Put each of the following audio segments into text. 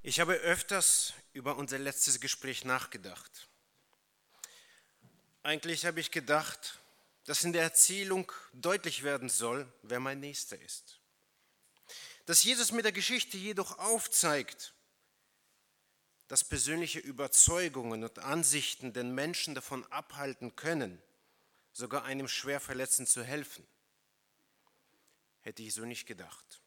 Ich habe öfters über unser letztes Gespräch nachgedacht. Eigentlich habe ich gedacht, dass in der Erzählung deutlich werden soll, wer mein Nächster ist. Dass Jesus mit der Geschichte jedoch aufzeigt, dass persönliche Überzeugungen und Ansichten den Menschen davon abhalten können, sogar einem Schwerverletzten zu helfen. Hätte ich so nicht gedacht.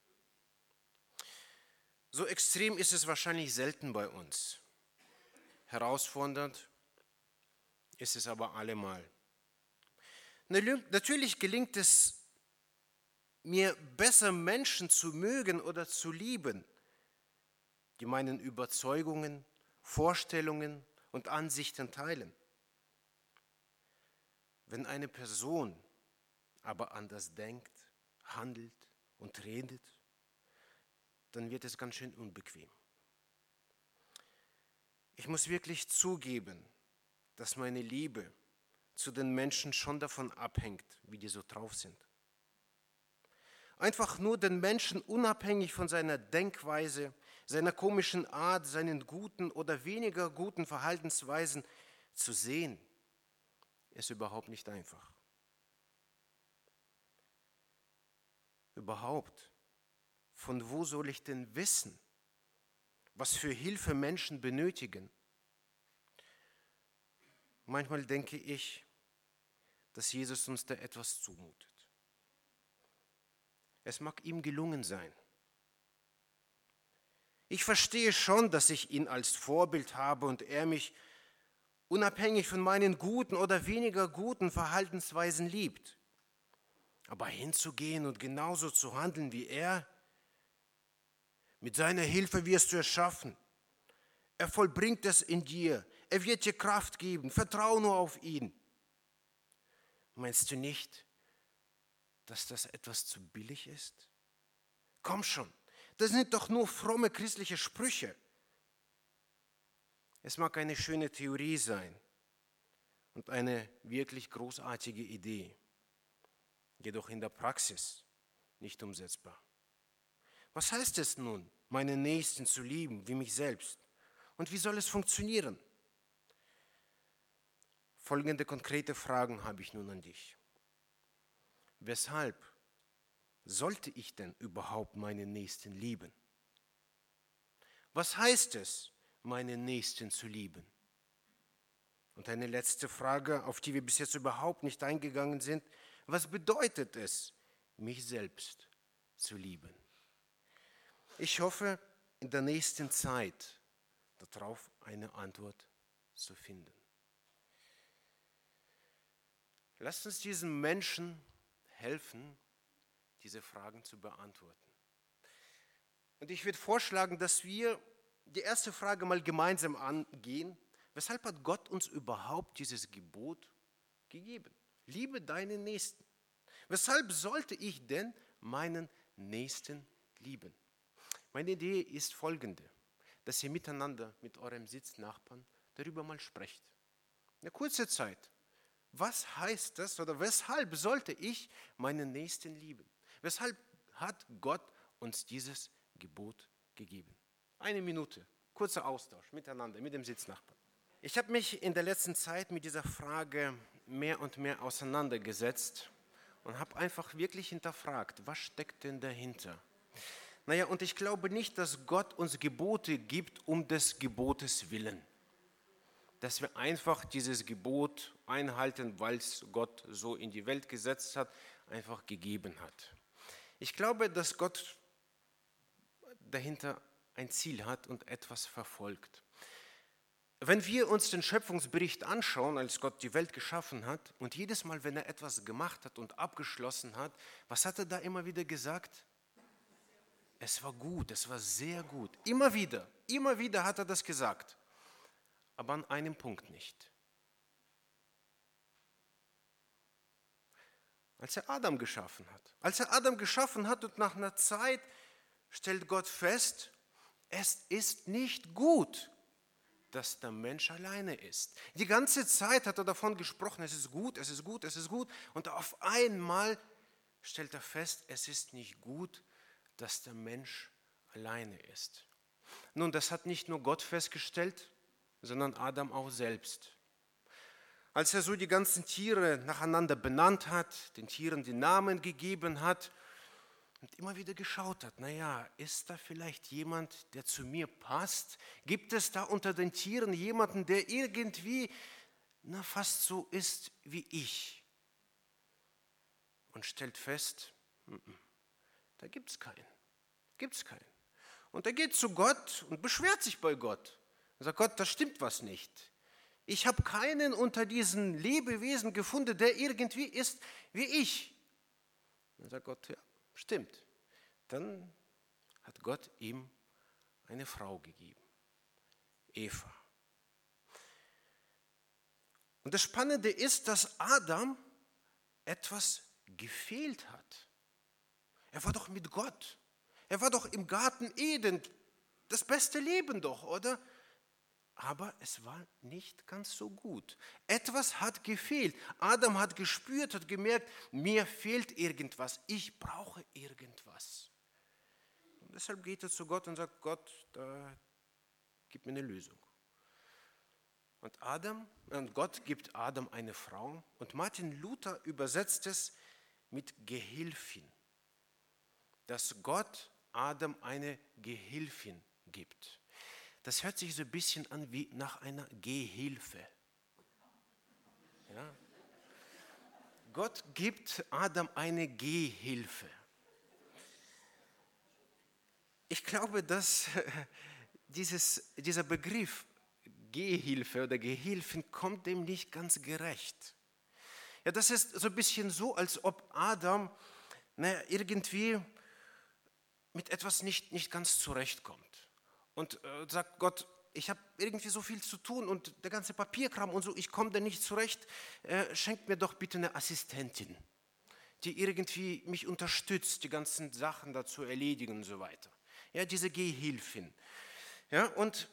So extrem ist es wahrscheinlich selten bei uns. Herausfordernd ist es aber allemal. Natürlich gelingt es mir besser, Menschen zu mögen oder zu lieben, die meinen Überzeugungen, Vorstellungen und Ansichten teilen. Wenn eine Person aber anders denkt, handelt und redet, dann wird es ganz schön unbequem. Ich muss wirklich zugeben, dass meine Liebe zu den Menschen schon davon abhängt, wie die so drauf sind. Einfach nur den Menschen unabhängig von seiner Denkweise, seiner komischen Art, seinen guten oder weniger guten Verhaltensweisen zu sehen, ist überhaupt nicht einfach. Überhaupt, von wo soll ich denn wissen, was für Hilfe Menschen benötigen? Manchmal denke ich, dass Jesus uns da etwas zumutet. Es mag ihm gelungen sein. Ich verstehe schon, dass ich ihn als Vorbild habe und er mich unabhängig von meinen guten oder weniger guten Verhaltensweisen liebt. Aber hinzugehen und genauso zu handeln wie er, mit seiner Hilfe wirst du es schaffen. Er vollbringt es in dir. Er wird dir Kraft geben. Vertrau nur auf ihn. Meinst du nicht, dass das etwas zu billig ist? Komm schon, das sind doch nur fromme christliche Sprüche. Es mag eine schöne Theorie sein und eine wirklich großartige Idee, jedoch in der Praxis nicht umsetzbar. Was heißt es nun, meinen Nächsten zu lieben wie mich selbst? Und wie soll es funktionieren? Folgende konkrete Fragen habe ich nun an dich. Weshalb sollte ich denn überhaupt meinen Nächsten lieben? Was heißt es, meinen Nächsten zu lieben? Und eine letzte Frage, auf die wir bis jetzt überhaupt nicht eingegangen sind. Was bedeutet es, mich selbst zu lieben? Ich hoffe, in der nächsten Zeit darauf eine Antwort zu finden. Lasst uns diesen Menschen helfen, diese Fragen zu beantworten. Und ich würde vorschlagen, dass wir die erste Frage mal gemeinsam angehen. Weshalb hat Gott uns überhaupt dieses Gebot gegeben? Liebe deinen Nächsten. Weshalb sollte ich denn meinen Nächsten lieben? Meine Idee ist folgende, dass ihr miteinander mit eurem Sitznachbarn darüber mal sprecht. Eine kurze Zeit. Was heißt das oder weshalb sollte ich meinen Nächsten lieben? Weshalb hat Gott uns dieses Gebot gegeben? 1 Minute, kurzer Austausch miteinander, mit dem Sitznachbarn. Ich habe mich in der letzten Zeit mit dieser Frage mehr und mehr auseinandergesetzt und habe einfach wirklich hinterfragt, was steckt denn dahinter? Naja, und ich glaube nicht, dass Gott uns Gebote gibt um des Gebotes willen. Dass wir einfach dieses Gebot einhalten, weil es Gott so in die Welt gesetzt hat, einfach gegeben hat. Ich glaube, dass Gott dahinter ein Ziel hat und etwas verfolgt. Wenn wir uns den Schöpfungsbericht anschauen, als Gott die Welt geschaffen hat, und jedes Mal, wenn er etwas gemacht hat und abgeschlossen hat, was hat er da immer wieder gesagt? Es war gut, es war sehr gut. Immer wieder hat er das gesagt. Aber an einem Punkt nicht. Als er Adam geschaffen hat und nach einer Zeit stellt Gott fest, es ist nicht gut, dass der Mensch alleine ist. Die ganze Zeit hat er davon gesprochen, es ist gut, es ist gut, es ist gut. Und auf einmal stellt er fest, es ist nicht gut, dass der Mensch alleine ist. Nun, das hat nicht nur Gott festgestellt, sondern Adam auch selbst. Als er so die ganzen Tiere nacheinander benannt hat, den Tieren die Namen gegeben hat und immer wieder geschaut hat, naja, ist da vielleicht jemand, der zu mir passt? Gibt es da unter den Tieren jemanden, der irgendwie fast so ist wie ich? Und stellt fest, da gibt es keinen. Gibt's keinen. Und er geht zu Gott und beschwert sich bei Gott. Er sagt, Gott, da stimmt was nicht. Ich habe keinen unter diesen Lebewesen gefunden, der irgendwie ist wie ich. Dann sagt Gott, ja, stimmt. Dann hat Gott ihm eine Frau gegeben, Eva. Und das Spannende ist, dass Adam etwas gefehlt hat. Er war doch mit Gott. Er war doch im Garten Eden. Das beste Leben doch, oder? Aber es war nicht ganz so gut. Etwas hat gefehlt. Adam hat gespürt, hat gemerkt, mir fehlt irgendwas. Ich brauche irgendwas. Und deshalb geht er zu Gott und sagt, Gott, gib mir eine Lösung. Und Gott gibt Adam eine Frau. Und Martin Luther übersetzt es mit Gehilfin. Dass Gott Adam eine Gehilfin gibt. Das hört sich so ein bisschen an wie nach einer Gehhilfe. Ja? Gott gibt Adam eine Gehhilfe. Ich glaube, dass dieser Begriff Gehhilfe oder Gehilfin kommt dem nicht ganz gerecht. Ja, das ist so ein bisschen so, als ob Adam irgendwie mit etwas nicht ganz zurechtkommt. Und sagt Gott, ich habe irgendwie so viel zu tun und der ganze Papierkram und so, ich komme da nicht zurecht, schenkt mir doch bitte eine Assistentin, die irgendwie mich unterstützt, die ganzen Sachen da zu erledigen und so weiter. Ja, diese Gehhilfin. Ja, und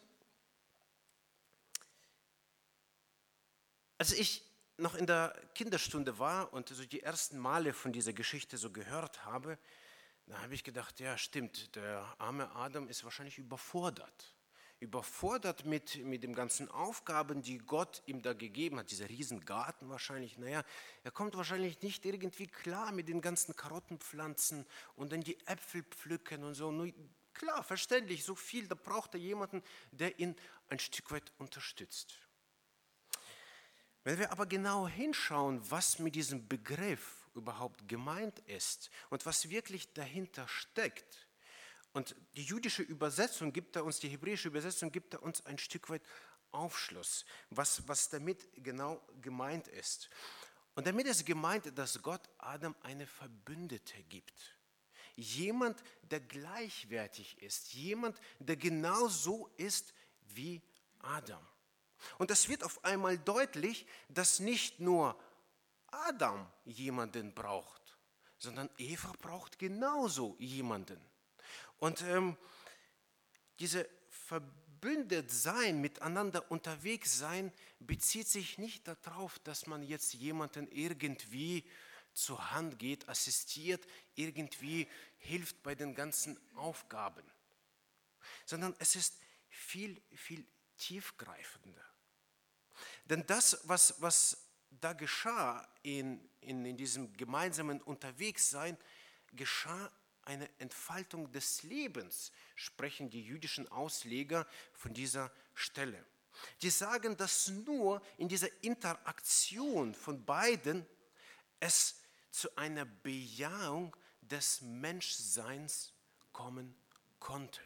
als ich noch in der Kinderstunde war und so die ersten Male von dieser Geschichte so gehört habe, da habe ich gedacht, ja stimmt, der arme Adam ist wahrscheinlich überfordert. Überfordert mit den ganzen Aufgaben, die Gott ihm da gegeben hat, dieser Riesengarten wahrscheinlich. Naja, er kommt wahrscheinlich nicht irgendwie klar mit den ganzen Karottenpflanzen und dann die Äpfel pflücken und so. Nur, klar, verständlich, so viel, da braucht er jemanden, der ihn ein Stück weit unterstützt. Wenn wir aber genau hinschauen, was mit diesem Begriff überhaupt gemeint ist und was wirklich dahinter steckt, und die jüdische Übersetzung gibt da uns, die hebräische Übersetzung gibt da uns ein Stück weit Aufschluss, was damit genau gemeint ist. Und damit ist gemeint, dass Gott Adam eine Verbündete gibt. Jemand, der gleichwertig ist, jemand, der genauso ist wie Adam. Und es wird auf einmal deutlich, dass nicht nur Adam jemanden braucht, sondern Eva braucht genauso jemanden. Und diese Verbündetsein, miteinander unterwegs sein, bezieht sich nicht darauf, dass man jetzt jemanden irgendwie zur Hand geht, assistiert, irgendwie hilft bei den ganzen Aufgaben, sondern es ist viel, viel tiefgreifender. Denn das, was da geschah in diesem gemeinsamen Unterwegssein, geschah eine Entfaltung des Lebens, sprechen die jüdischen Ausleger von dieser Stelle. Die sagen, dass nur in dieser Interaktion von beiden es zu einer Bejahung des Menschseins kommen konnte.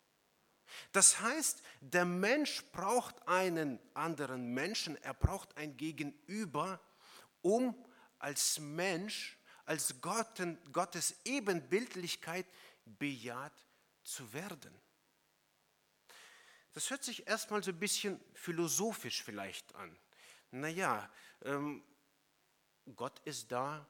Das heißt, der Mensch braucht einen anderen Menschen, er braucht ein Gegenüber, um als Mensch, als Gottes Ebenbildlichkeit bejaht zu werden. Das hört sich erstmal so ein bisschen philosophisch vielleicht an. Naja, Gott ist da,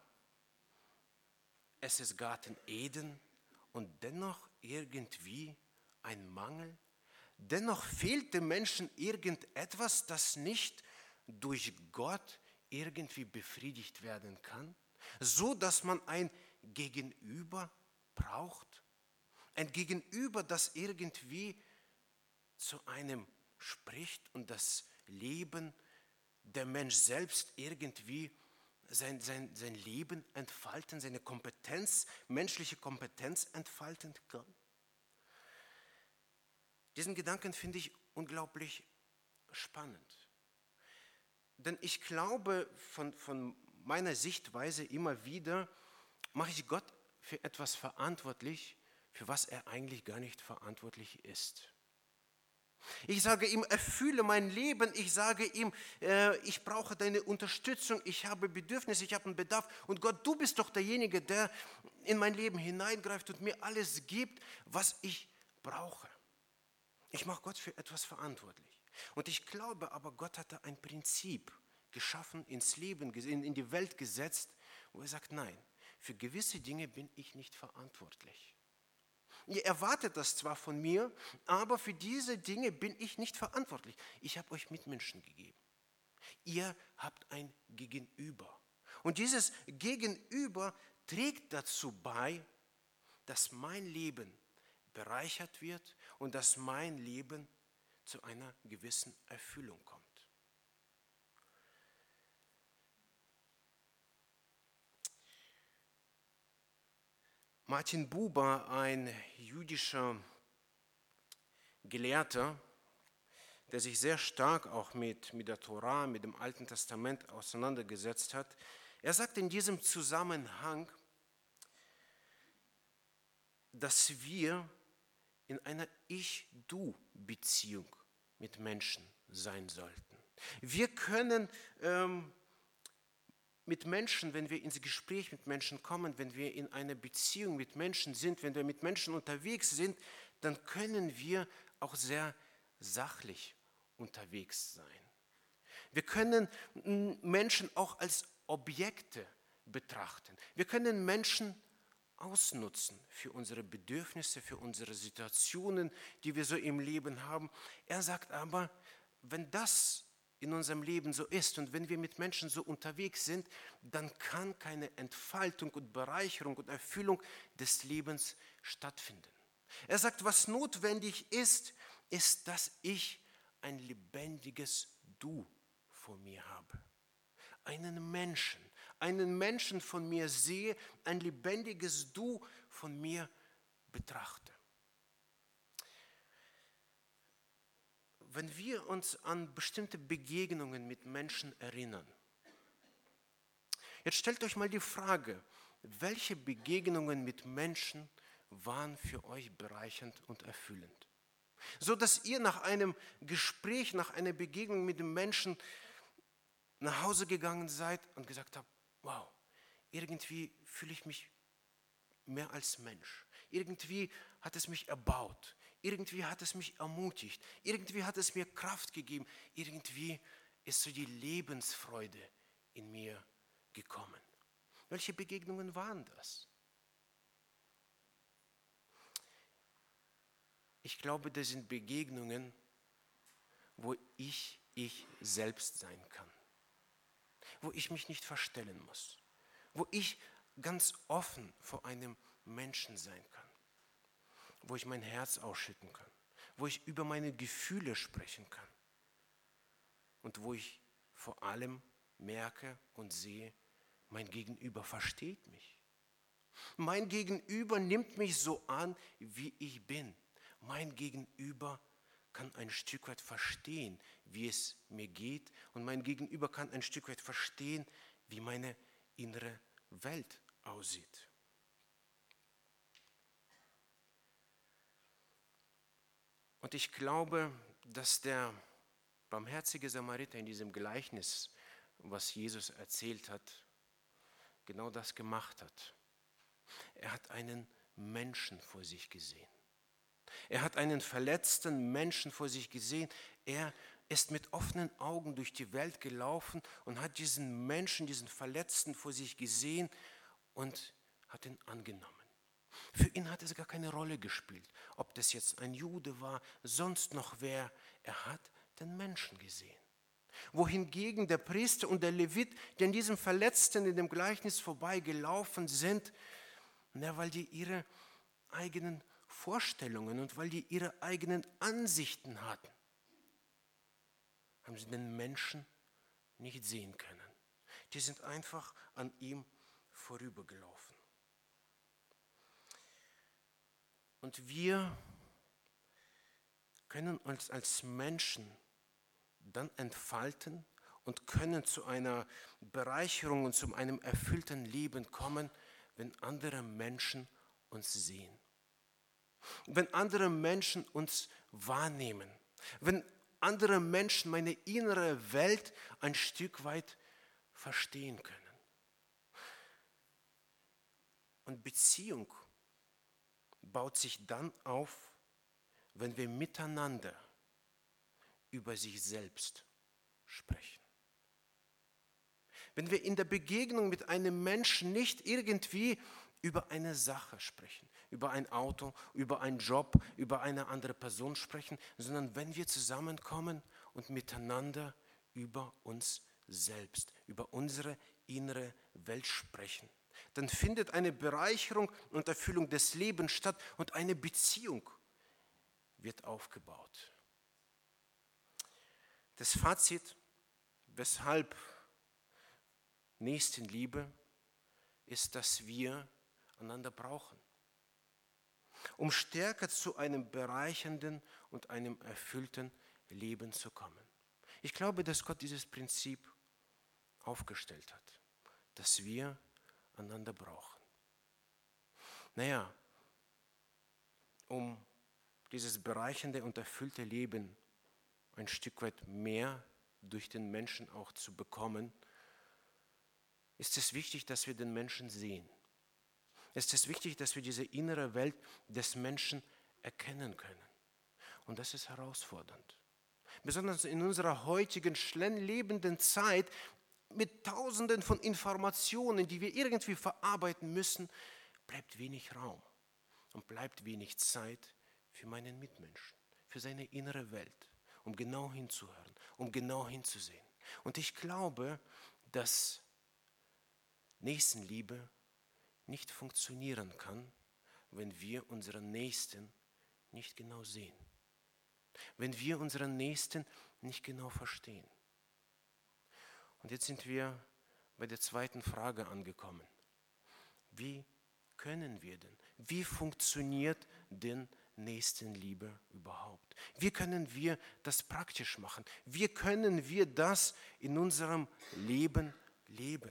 es ist Garten Eden und dennoch irgendwie ein Mangel. Dennoch fehlt dem Menschen irgendetwas, das nicht durch Gott irgendwie befriedigt werden kann, so dass man ein Gegenüber braucht. Ein Gegenüber, das irgendwie zu einem spricht und das Leben, der Mensch selbst irgendwie sein Leben entfalten, seine Kompetenz, menschliche Kompetenz entfalten kann? Diesen Gedanken finde ich unglaublich spannend. Denn ich glaube, von meiner Sichtweise immer wieder, mache ich Gott für etwas verantwortlich, für was er eigentlich gar nicht verantwortlich ist. Ich sage ihm, erfülle mein Leben. Ich sage ihm, ich brauche deine Unterstützung. Ich habe Bedürfnisse, ich habe einen Bedarf. Und Gott, du bist doch derjenige, der in mein Leben hineingreift und mir alles gibt, was ich brauche. Ich mache Gott für etwas verantwortlich. Und ich glaube aber, Gott hatte ein Prinzip geschaffen, ins Leben, in die Welt gesetzt, wo er sagt, nein, für gewisse Dinge bin ich nicht verantwortlich. Ihr erwartet das zwar von mir, aber für diese Dinge bin ich nicht verantwortlich. Ich habe euch Mitmenschen gegeben. Ihr habt ein Gegenüber. Und dieses Gegenüber trägt dazu bei, dass mein Leben bereichert wird und dass mein Leben zu einer gewissen Erfüllung kommt. Martin Buber, ein jüdischer Gelehrter, der sich sehr stark auch mit der Tora, mit dem Alten Testament auseinandergesetzt hat, er sagt in diesem Zusammenhang, dass wir in einer Ich-Du-Beziehung mit Menschen sein sollten. Wir können mit Menschen, wenn wir ins Gespräch mit Menschen kommen, wenn wir in einer Beziehung mit Menschen sind, wenn wir mit Menschen unterwegs sind, dann können wir auch sehr sachlich unterwegs sein. Wir können Menschen auch als Objekte betrachten. Wir können Menschen ausnutzen für unsere Bedürfnisse, für unsere Situationen, die wir so im Leben haben. Er sagt aber, wenn das in unserem Leben so ist und wenn wir mit Menschen so unterwegs sind, dann kann keine Entfaltung und Bereicherung und Erfüllung des Lebens stattfinden. Er sagt, was notwendig ist, ist, dass ich ein lebendiges Du vor mir habe. Einen Menschen von mir sehe, ein lebendiges Du von mir betrachte. Wenn wir uns an bestimmte Begegnungen mit Menschen erinnern, jetzt stellt euch mal die Frage, welche Begegnungen mit Menschen waren für euch bereichernd und erfüllend? So dass ihr nach einem Gespräch, nach einer Begegnung mit dem Menschen nach Hause gegangen seid und gesagt habt, wow, irgendwie fühle ich mich mehr als Mensch. Irgendwie hat es mich erbaut. Irgendwie hat es mich ermutigt. Irgendwie hat es mir Kraft gegeben. Irgendwie ist so die Lebensfreude in mir gekommen. Welche Begegnungen waren das? Ich glaube, das sind Begegnungen, wo ich selbst sein kann. Wo ich mich nicht verstellen muss. Wo ich ganz offen vor einem Menschen sein kann. Wo ich mein Herz ausschütten kann. Wo ich über meine Gefühle sprechen kann. Und wo ich vor allem merke und sehe, mein Gegenüber versteht mich. Mein Gegenüber nimmt mich so an, wie ich bin. Mein Gegenüber kann ein Stück weit verstehen, wie es mir geht. Und mein Gegenüber kann ein Stück weit verstehen, wie meine innere Welt aussieht. Und ich glaube, dass der barmherzige Samariter in diesem Gleichnis, was Jesus erzählt hat, genau das gemacht hat. Er hat einen Menschen vor sich gesehen. Er hat einen verletzten Menschen vor sich gesehen. Er ist mit offenen Augen durch die Welt gelaufen und hat diesen Menschen, diesen Verletzten vor sich gesehen und hat ihn angenommen. Für ihn hat es gar keine Rolle gespielt, ob das jetzt ein Jude war, sonst noch wer. Er hat den Menschen gesehen. Wohingegen der Priester und der Levit, die an diesem Verletzten in dem Gleichnis vorbeigelaufen sind, weil die ihre eigenen Vorstellungen und weil die ihre eigenen Ansichten hatten, haben sie den Menschen nicht sehen können. Die sind einfach an ihm vorübergelaufen. Und wir können uns als Menschen dann entfalten und können zu einer Bereicherung und zu einem erfüllten Leben kommen, wenn andere Menschen uns sehen. Wenn andere Menschen uns wahrnehmen. Wenn andere Menschen meine innere Welt ein Stück weit verstehen können. Und Beziehung baut sich dann auf, wenn wir miteinander über sich selbst sprechen. Wenn wir in der Begegnung mit einem Menschen nicht irgendwie über eine Sache sprechen, über ein Auto, über einen Job, über eine andere Person sprechen, sondern wenn wir zusammenkommen und miteinander über uns selbst, über unsere innere Welt sprechen, dann findet eine Bereicherung und Erfüllung des Lebens statt und eine Beziehung wird aufgebaut. Das Fazit, weshalb Nächstenliebe, ist, dass wir einander brauchen, um stärker zu einem bereichernden und einem erfüllten Leben zu kommen. Ich glaube, dass Gott dieses Prinzip aufgestellt hat, dass wir einander brauchen. Naja, um dieses bereichernde und erfüllte Leben ein Stück weit mehr durch den Menschen auch zu bekommen, ist es wichtig, dass wir den Menschen sehen. Es ist wichtig, dass wir diese innere Welt des Menschen erkennen können. Und das ist herausfordernd. Besonders in unserer heutigen, schnelllebenden Zeit mit Tausenden von Informationen, die wir irgendwie verarbeiten müssen, bleibt wenig Raum und bleibt wenig Zeit für meinen Mitmenschen, für seine innere Welt, um genau hinzuhören, um genau hinzusehen. Und ich glaube, dass Nächstenliebe nicht funktionieren kann, wenn wir unseren Nächsten nicht genau sehen. Wenn wir unseren Nächsten nicht genau verstehen. Und jetzt sind wir bei der zweiten Frage angekommen. Wie können wir denn? Wie funktioniert denn Nächstenliebe überhaupt? Wie können wir das praktisch machen? Wie können wir das in unserem Leben leben?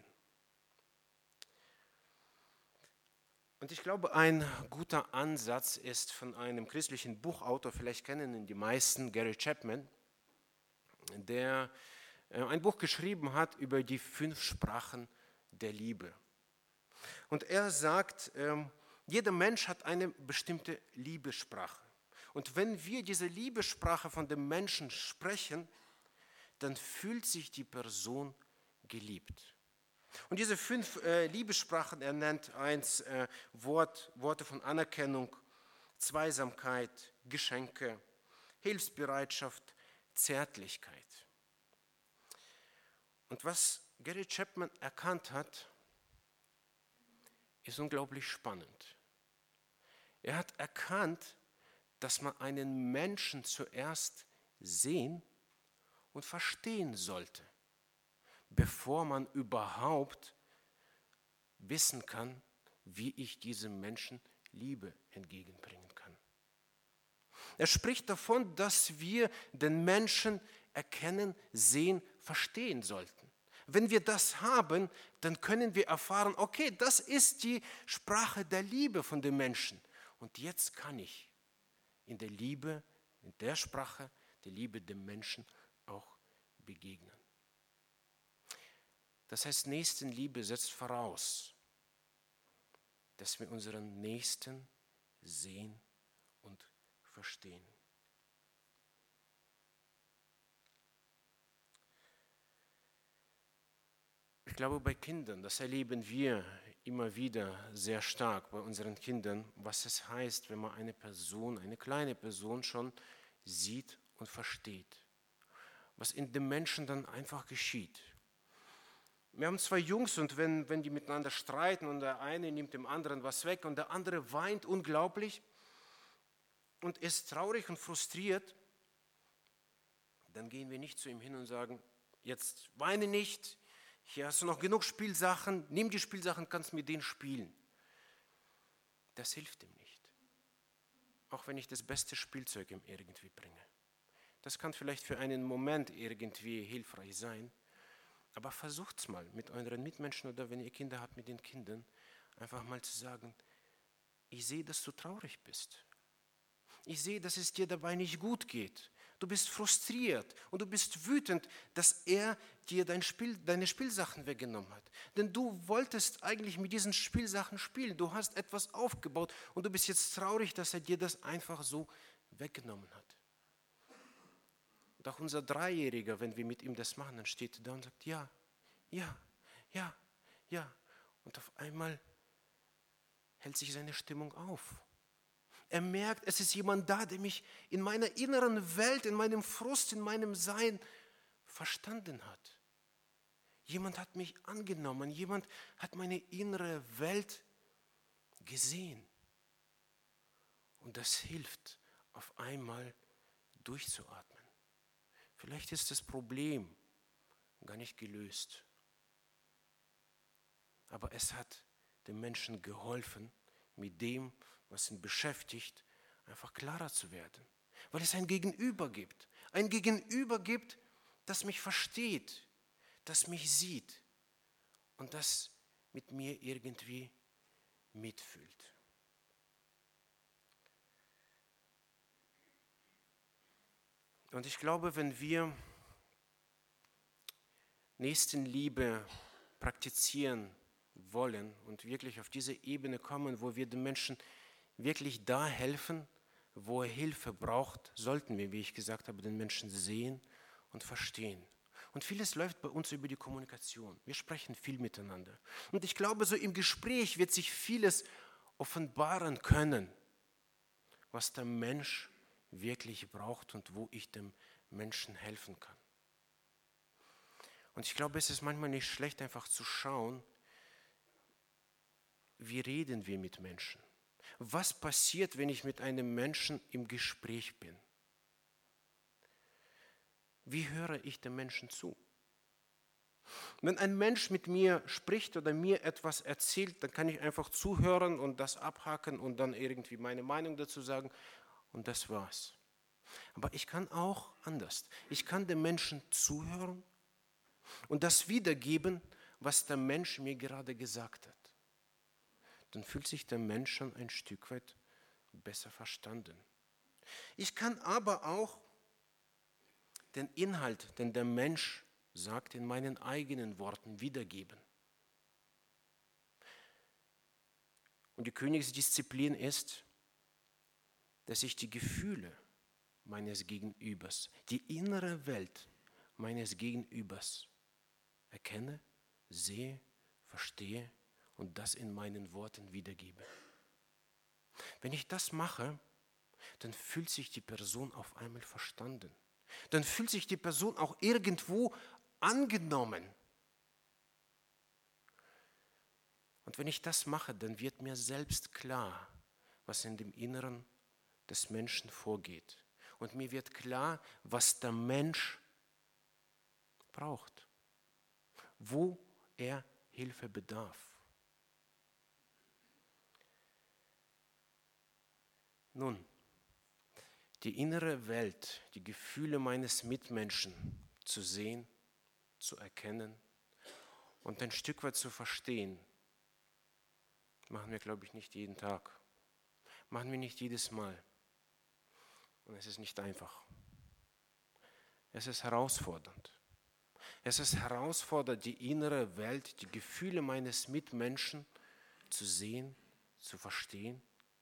Und ich glaube, ein guter Ansatz ist von einem christlichen Buchautor, vielleicht kennen ihn die meisten, Gary Chapman, der ein Buch geschrieben hat über die 5 Sprachen der Liebe. Und er sagt, jeder Mensch hat eine bestimmte Liebessprache. Und wenn wir diese Liebessprache von dem Menschen sprechen, dann fühlt sich die Person geliebt. Und diese 5 Liebessprachen, er nennt Worte von Anerkennung, Zweisamkeit, Geschenke, Hilfsbereitschaft, Zärtlichkeit. Und was Gary Chapman erkannt hat, ist unglaublich spannend. Er hat erkannt, dass man einen Menschen zuerst sehen und verstehen sollte, bevor man überhaupt wissen kann, wie ich diesem Menschen Liebe entgegenbringen kann. Er spricht davon, dass wir den Menschen erkennen, sehen, verstehen sollten. Wenn wir das haben, dann können wir erfahren, okay, das ist die Sprache der Liebe von dem Menschen. Und jetzt kann ich in der Liebe, in der Sprache der Liebe dem Menschen auch begegnen. Das heißt, Nächstenliebe setzt voraus, dass wir unseren Nächsten sehen und verstehen. Ich glaube, bei Kindern, das erleben wir immer wieder sehr stark bei unseren Kindern, was es heißt, wenn man eine Person, eine kleine Person schon sieht und versteht. Was in dem Menschen dann einfach geschieht. Wir haben 2 Jungs und wenn die miteinander streiten und der eine nimmt dem anderen was weg und der andere weint unglaublich, und ist traurig und frustriert, dann gehen wir nicht zu ihm hin und sagen, jetzt weine nicht, hier hast du noch genug Spielsachen, nimm die Spielsachen, kannst mit denen spielen. Das hilft ihm nicht. Auch wenn ich das beste Spielzeug ihm irgendwie bringe. Das kann vielleicht für einen Moment irgendwie hilfreich sein, aber versucht's mal mit euren Mitmenschen oder wenn ihr Kinder habt, mit den Kindern, einfach mal zu sagen, ich sehe, dass du traurig bist. Ich sehe, dass es dir dabei nicht gut geht. Du bist frustriert und du bist wütend, dass er dir deine Spielsachen weggenommen hat. Denn du wolltest eigentlich mit diesen Spielsachen spielen. Du hast etwas aufgebaut und du bist jetzt traurig, dass er dir das einfach so weggenommen hat. Und auch unser Dreijähriger, wenn wir mit ihm das machen, dann steht er da und sagt, ja, ja, ja, ja. Und auf einmal hält sich seine Stimmung auf. Er merkt, es ist jemand da, der mich in meiner inneren Welt, in meinem Frust, in meinem Sein verstanden hat. Jemand hat mich angenommen, jemand hat meine innere Welt gesehen. Und das hilft, auf einmal durchzuatmen. Vielleicht ist das Problem gar nicht gelöst. Aber es hat dem Menschen geholfen, mit dem, was ihn beschäftigt, einfach klarer zu werden. Weil es ein Gegenüber gibt. Ein Gegenüber gibt, das mich versteht, das mich sieht und das mit mir irgendwie mitfühlt. Und ich glaube, wenn wir Nächstenliebe praktizieren wollen und wirklich auf diese Ebene kommen, wo wir den Menschen wirklich da helfen, wo er Hilfe braucht, sollten wir, wie ich gesagt habe, den Menschen sehen und verstehen. Und vieles läuft bei uns über die Kommunikation. Wir sprechen viel miteinander. Und ich glaube, so im Gespräch wird sich vieles offenbaren können, was der Mensch wirklich braucht und wo ich dem Menschen helfen kann. Und ich glaube, es ist manchmal nicht schlecht, einfach zu schauen, wie reden wir mit Menschen? Was passiert, wenn ich mit einem Menschen im Gespräch bin? Wie höre ich dem Menschen zu? Wenn ein Mensch mit mir spricht oder mir etwas erzählt, dann kann ich einfach zuhören und das abhaken und dann irgendwie meine Meinung dazu sagen und das war's. Aber ich kann auch anders. Ich kann dem Menschen zuhören und das wiedergeben, was der Mensch mir gerade gesagt hat. Dann fühlt sich der Mensch schon ein Stück weit besser verstanden. Ich kann aber auch den Inhalt, den der Mensch sagt, in meinen eigenen Worten wiedergeben. Und die Königsdisziplin ist, dass ich die Gefühle meines Gegenübers, die innere Welt meines Gegenübers erkenne, sehe, verstehe und das in meinen Worten wiedergebe. Wenn ich das mache, dann fühlt sich die Person auf einmal verstanden. Dann fühlt sich die Person auch irgendwo angenommen. Und wenn ich das mache, dann wird mir selbst klar, was in dem Inneren des Menschen vorgeht. Und mir wird klar, was der Mensch braucht, wo er Hilfe bedarf. Nun, die innere Welt, die Gefühle meines Mitmenschen zu sehen, zu erkennen und ein Stück weit zu verstehen, machen wir, glaube ich, nicht jeden Tag. Machen wir nicht jedes Mal. Und es ist nicht einfach. Es ist herausfordernd. Es ist herausfordernd, die innere Welt, die Gefühle meines Mitmenschen zu sehen, zu verstehen.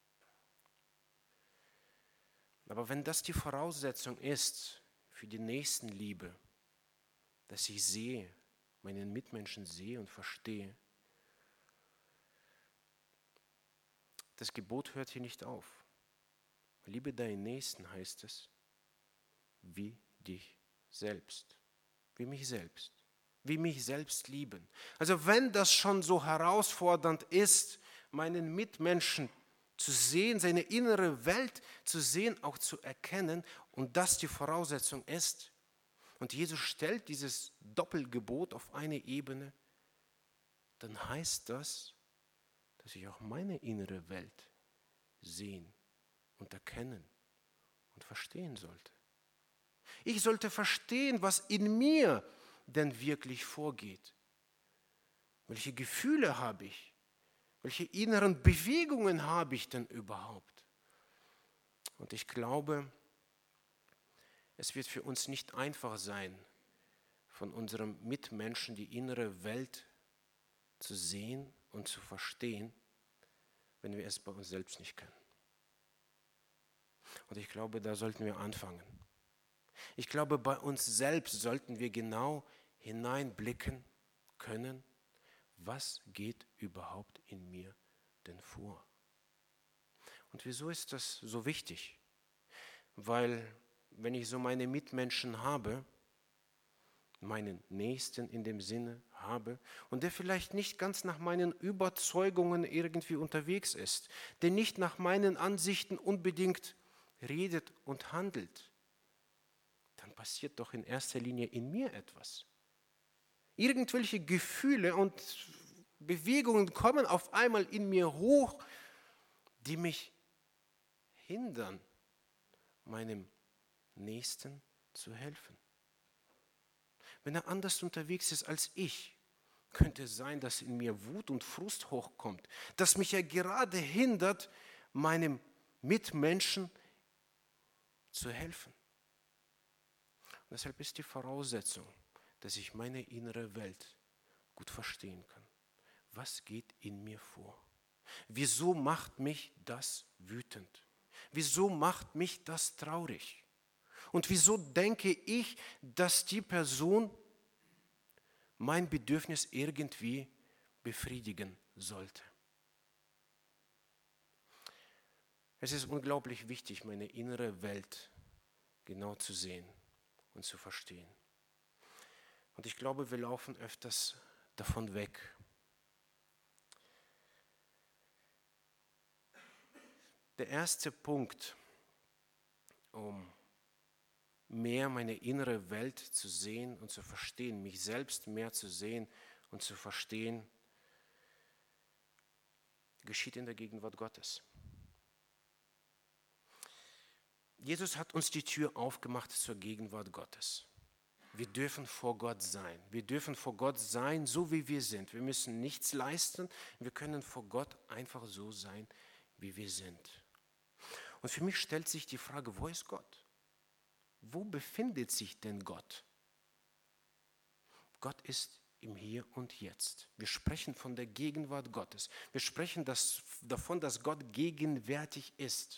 Aber wenn das die Voraussetzung ist für die Nächstenliebe, dass ich sehe, meinen Mitmenschen sehe und verstehe, das Gebot hört hier nicht auf. Liebe deinen Nächsten, heißt es, wie dich selbst. Wie mich selbst. Wie mich selbst lieben. Also wenn das schon so herausfordernd ist, meinen Mitmenschen zu sehen, seine innere Welt zu sehen, auch zu erkennen und das die Voraussetzung ist. Und Jesus stellt dieses Doppelgebot auf eine Ebene, dann heißt das, dass ich auch meine innere Welt sehen und erkennen und verstehen sollte. Ich sollte verstehen, was in mir denn wirklich vorgeht. Welche Gefühle habe ich? Welche inneren Bewegungen habe ich denn überhaupt? Und ich glaube, es wird für uns nicht einfach sein, von unserem Mitmenschen die innere Welt zu sehen und zu verstehen, wenn wir es bei uns selbst nicht können. Und ich glaube, da sollten wir anfangen. Ich glaube, bei uns selbst sollten wir genau hineinblicken können, was geht überhaupt in mir denn vor? Und wieso ist das so wichtig? Weil wenn ich so meine Mitmenschen habe, meinen Nächsten in dem Sinne habe und der vielleicht nicht ganz nach meinen Überzeugungen irgendwie unterwegs ist, der nicht nach meinen Ansichten unbedingt redet und handelt, dann passiert doch in erster Linie in mir etwas. Irgendwelche Gefühle und Bewegungen kommen auf einmal in mir hoch, die mich hindern, meinem Nächsten zu helfen. Wenn er anders unterwegs ist als ich, könnte es sein, dass in mir Wut und Frust hochkommt, das mich ja gerade hindert, meinem Mitmenschen zu helfen. Und deshalb ist die Voraussetzung, dass ich meine innere Welt gut verstehen kann. Was geht in mir vor? Wieso macht mich das wütend? Wieso macht mich das traurig? Und wieso denke ich, dass die Person mein Bedürfnis irgendwie befriedigen sollte? Es ist unglaublich wichtig, meine innere Welt genau zu sehen und zu verstehen. Und ich glaube, wir laufen öfters davon weg. Der erste Punkt, um mehr meine innere Welt zu sehen und zu verstehen, mich selbst mehr zu sehen und zu verstehen, geschieht in der Gegenwart Gottes. Jesus hat uns die Tür aufgemacht zur Gegenwart Gottes. Wir dürfen vor Gott sein. Wir dürfen vor Gott sein, so wie wir sind. Wir müssen nichts leisten. Wir können vor Gott einfach so sein, wie wir sind. Und für mich stellt sich die Frage, wo ist Gott? Wo befindet sich denn Gott? Gott ist im Hier und Jetzt. Wir sprechen von der Gegenwart Gottes. Wir sprechen davon, dass Gott gegenwärtig ist.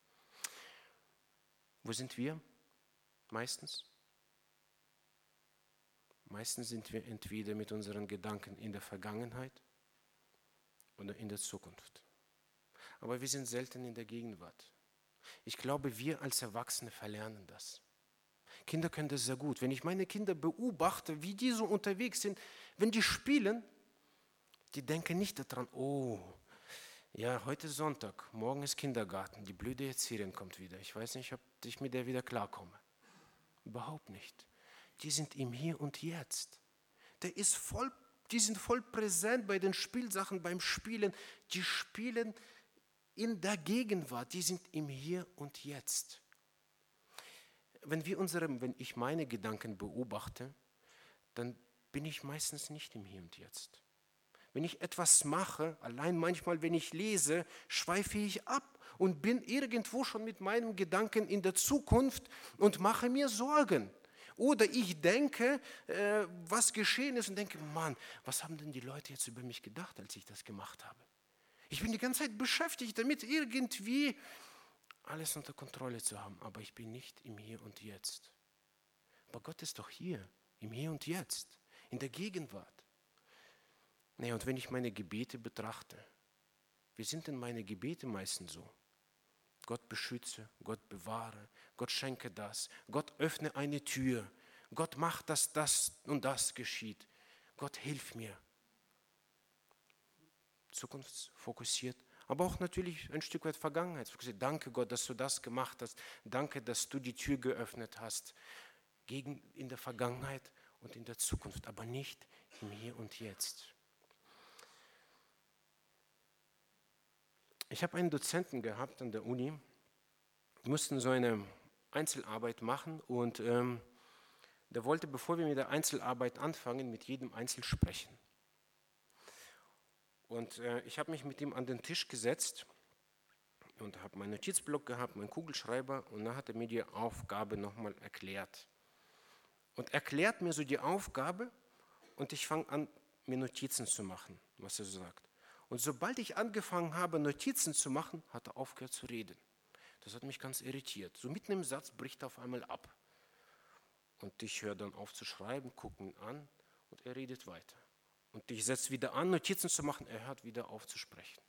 Wo sind wir? Meistens? Meistens sind wir entweder mit unseren Gedanken in der Vergangenheit oder in der Zukunft. Aber wir sind selten in der Gegenwart. Ich glaube, wir als Erwachsene verlernen das. Kinder können das sehr gut. Wenn ich meine Kinder beobachte, wie die so unterwegs sind, wenn die spielen, die denken nicht daran, oh, ja, heute ist Sonntag, morgen ist Kindergarten, die blöde Erzieherin kommt wieder. Ich weiß nicht, ob ich mit der wieder klarkomme. Überhaupt nicht. Die sind im Hier und Jetzt. Die sind voll präsent bei den Spielsachen, beim Spielen. Die spielen in der Gegenwart, die sind im Hier und Jetzt. Wenn ich meine Gedanken beobachte, dann bin ich meistens nicht im Hier und Jetzt. Wenn ich etwas mache, allein manchmal, wenn ich lese, schweife ich ab und bin irgendwo schon mit meinen Gedanken in der Zukunft und mache mir Sorgen. Oder ich denke, was geschehen ist und denke, Mann, was haben denn die Leute jetzt über mich gedacht, als ich das gemacht habe? Ich bin die ganze Zeit beschäftigt damit, irgendwie alles unter Kontrolle zu haben, aber ich bin nicht im Hier und Jetzt. Aber Gott ist doch hier, im Hier und Jetzt, in der Gegenwart. Naja, und wenn ich meine Gebete betrachte, wie sind denn meine Gebete meistens so? Gott beschütze, Gott bewahre, Gott schenke das, Gott öffne eine Tür, Gott macht, dass das und das geschieht, Gott hilf mir. Zukunftsfokussiert, aber auch natürlich ein Stück weit Vergangenheit. Danke Gott, dass du das gemacht hast. Danke, dass du die Tür geöffnet hast. In der Vergangenheit und in der Zukunft, aber nicht im Hier und Jetzt. Ich habe einen Dozenten gehabt an der Uni, wir mussten so eine Einzelarbeit machen und der wollte, bevor wir mit der Einzelarbeit anfangen, mit jedem einzeln sprechen. Und ich habe mich mit ihm an den Tisch gesetzt und habe meinen Notizblock gehabt, meinen Kugelschreiber und dann hat er mir die Aufgabe nochmal erklärt. Und erklärt mir so die Aufgabe und ich fange an, mir Notizen zu machen, was er so sagt. Und sobald ich angefangen habe, Notizen zu machen, hat er aufgehört zu reden. Das hat mich ganz irritiert. So mitten im Satz bricht er auf einmal ab. Und ich höre dann auf zu schreiben, gucke ihn an und er redet weiter. Und ich setze wieder an, Notizen zu machen, er hört wieder auf zu sprechen.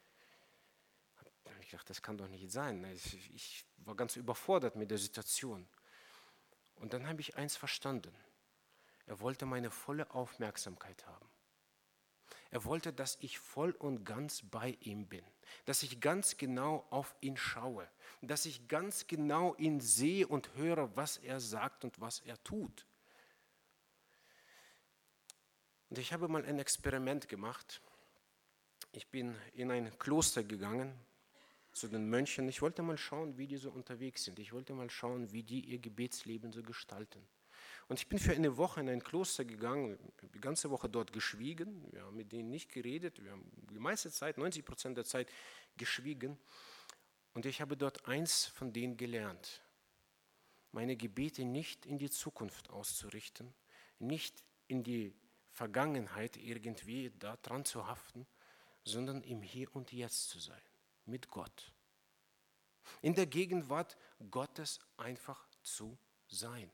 Da habe ich gedacht, das kann doch nicht sein. Ich war ganz überfordert mit der Situation. Und dann habe ich eins verstanden. Er wollte meine volle Aufmerksamkeit haben. Er wollte, dass ich voll und ganz bei ihm bin, dass ich ganz genau auf ihn schaue, dass ich ganz genau ihn sehe und höre, was er sagt und was er tut. Und ich habe mal ein Experiment gemacht. Ich bin in ein Kloster gegangen zu den Mönchen. Ich wollte mal schauen, wie die so unterwegs sind. Ich wollte mal schauen, wie die ihr Gebetsleben so gestalten. Und ich bin für eine Woche in ein Kloster gegangen, die ganze Woche dort geschwiegen. Wir haben mit denen nicht geredet. Wir haben die meiste Zeit, 90% der Zeit, geschwiegen. Und ich habe dort eins von denen gelernt. Meine Gebete nicht in die Zukunft auszurichten, nicht in die Vergangenheit irgendwie da dran zu haften, sondern im Hier und Jetzt zu sein, mit Gott. In der Gegenwart Gottes einfach zu sein.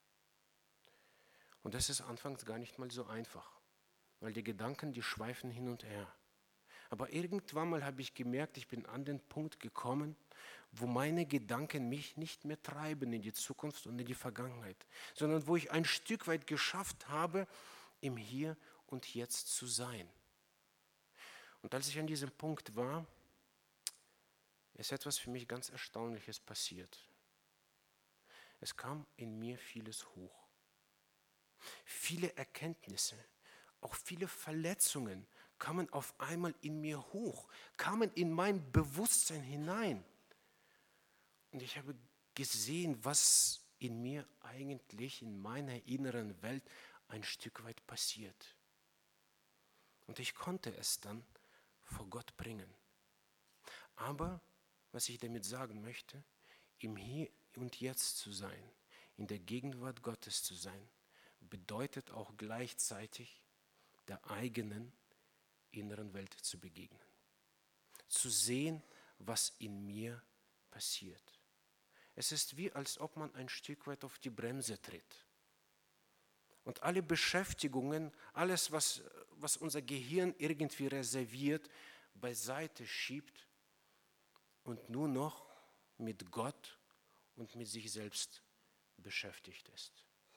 Und das ist anfangs gar nicht mal so einfach, weil die Gedanken, die schweifen hin und her. Aber irgendwann mal habe ich gemerkt, ich bin an den Punkt gekommen, wo meine Gedanken mich nicht mehr treiben in die Zukunft und in die Vergangenheit, sondern wo ich ein Stück weit geschafft habe, im Hier und Jetzt zu sein. Und als ich an diesem Punkt war, ist etwas für mich ganz Erstaunliches passiert. Es kam in mir vieles hoch. Viele Erkenntnisse, auch viele Verletzungen kamen auf einmal in mir hoch, kamen in mein Bewusstsein hinein. Und ich habe gesehen, was in mir eigentlich, in meiner inneren Welt ein Stück weit passiert. Und ich konnte es dann vor Gott bringen. Aber, was ich damit sagen möchte, im Hier und Jetzt zu sein, in der Gegenwart Gottes zu sein, bedeutet auch gleichzeitig der eigenen inneren Welt zu begegnen. Zu sehen, was in mir passiert. Es ist wie, als ob man ein Stück weit auf die Bremse tritt. Und alle Beschäftigungen, alles, was unser Gehirn irgendwie reserviert, beiseite schiebt und nur noch mit Gott und mit sich selbst beschäftigt ist.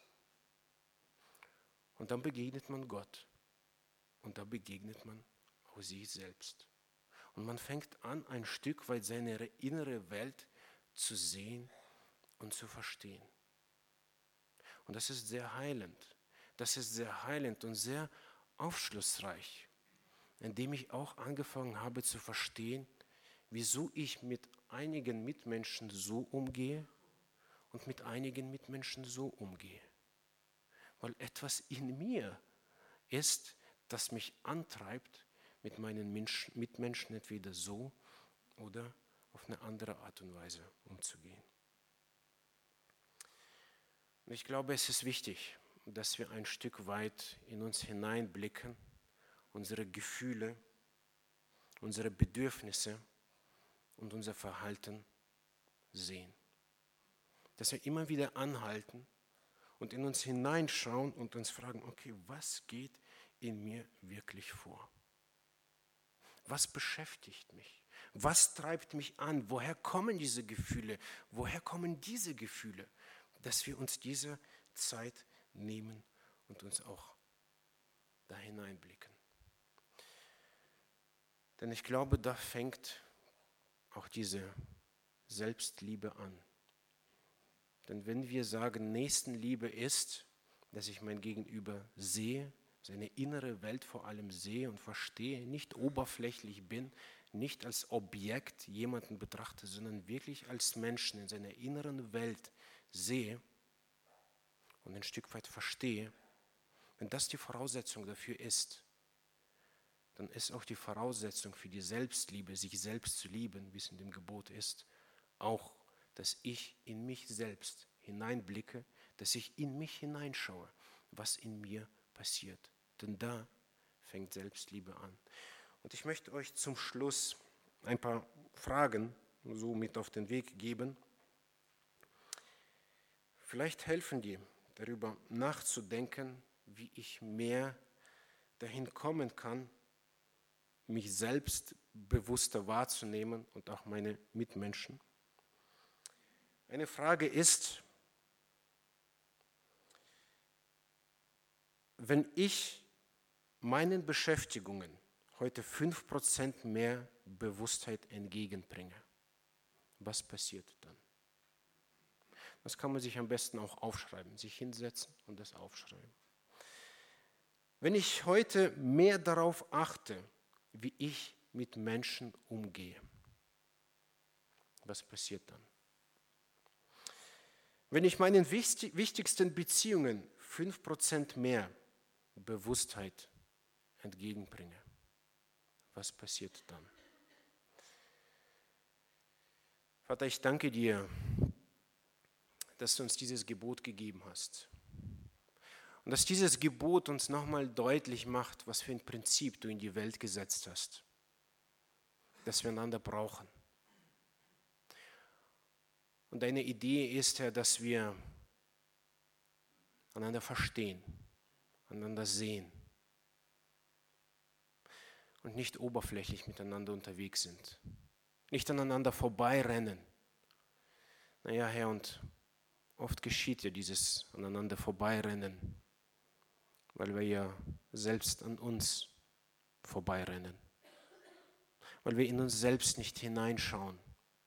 Und dann begegnet man Gott und da begegnet man auch sich selbst. Und man fängt an, ein Stück weit seine innere Welt zu sehen und zu verstehen. Und das ist sehr heilend. Das ist sehr heilend und sehr aufschlussreich, indem ich auch angefangen habe zu verstehen, wieso ich mit einigen Mitmenschen so umgehe und mit einigen Mitmenschen so umgehe. Weil etwas in mir ist, das mich antreibt, mit meinen Mitmenschen entweder so oder auf eine andere Art und Weise umzugehen. Und ich glaube, es ist wichtig, dass wir ein Stück weit in uns hineinblicken, unsere Gefühle, unsere Bedürfnisse und unser Verhalten sehen. Dass wir immer wieder anhalten und in uns hineinschauen und uns fragen, okay, was geht in mir wirklich vor? Was beschäftigt mich? Was treibt mich an? Woher kommen diese Gefühle? Woher kommen diese Gefühle? Dass wir uns diese Zeit nehmen und uns auch da hineinblicken. Denn ich glaube, da fängt auch diese Selbstliebe an. Denn wenn wir sagen, Nächstenliebe ist, dass ich mein Gegenüber sehe, seine innere Welt vor allem sehe und verstehe, nicht oberflächlich bin, nicht als Objekt jemanden betrachte, sondern wirklich als Menschen in seiner inneren Welt sehe und ein Stück weit verstehe, wenn das die Voraussetzung dafür ist, dann ist auch die Voraussetzung für die Selbstliebe, sich selbst zu lieben, wie es in dem Gebot ist, auch, dass ich in mich selbst hineinblicke, dass ich in mich hineinschaue, was in mir passiert. Denn da fängt Selbstliebe an. Und ich möchte euch zum Schluss ein paar Fragen so mit auf den Weg geben. Vielleicht helfen die, darüber nachzudenken, wie ich mehr dahin kommen kann, mich selbst bewusster wahrzunehmen und auch meine Mitmenschen. Eine Frage ist, wenn ich meinen Beschäftigungen heute 5% mehr Bewusstheit entgegenbringe, was passiert dann? Das kann man sich am besten auch aufschreiben, sich hinsetzen und das aufschreiben. Wenn ich heute mehr darauf achte, wie ich mit Menschen umgehe, was passiert dann? Wenn ich meinen wichtigsten Beziehungen 5% mehr Bewusstheit entgegenbringe, was passiert dann? Vater, ich danke dir, dass du uns dieses Gebot gegeben hast. Und dass dieses Gebot uns nochmal deutlich macht, was für ein Prinzip du in die Welt gesetzt hast. Dass wir einander brauchen. Und deine Idee ist, Herr, dass wir einander verstehen, einander sehen und nicht oberflächlich miteinander unterwegs sind. Nicht aneinander vorbeirennen. Naja, Herr, und oft geschieht ja dieses aneinander vorbeirennen, weil wir ja selbst an uns vorbeirennen, weil wir in uns selbst nicht hineinschauen.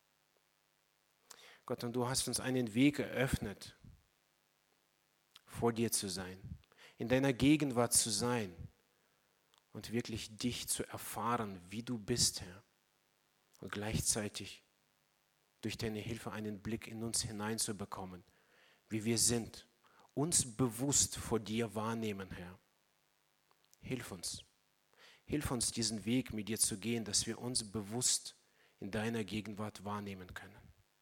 Gott, und du hast uns einen Weg eröffnet, vor dir zu sein, in deiner Gegenwart zu sein und wirklich dich zu erfahren, wie du bist, Herr, und gleichzeitig durch deine Hilfe einen Blick in uns hineinzubekommen, wie wir sind, uns bewusst vor dir wahrnehmen, Herr. Hilf uns. Hilf uns, diesen Weg mit dir zu gehen, dass wir uns bewusst in deiner Gegenwart wahrnehmen können.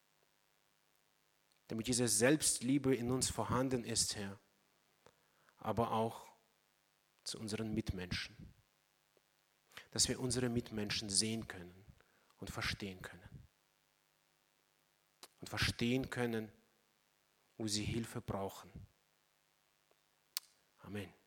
Damit diese Selbstliebe in uns vorhanden ist, Herr, aber auch zu unseren Mitmenschen. Dass wir unsere Mitmenschen sehen können und verstehen können. Und verstehen können, wo sie Hilfe brauchen. Amen.